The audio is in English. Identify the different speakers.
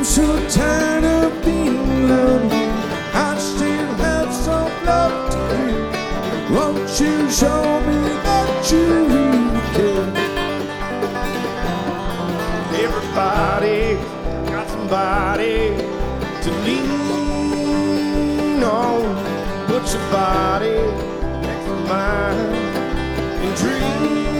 Speaker 1: so tired of being lonely. I still have some love to give. Won't you show me that you really care? Everybody got somebody to lean on. Put your body next to mine and dream.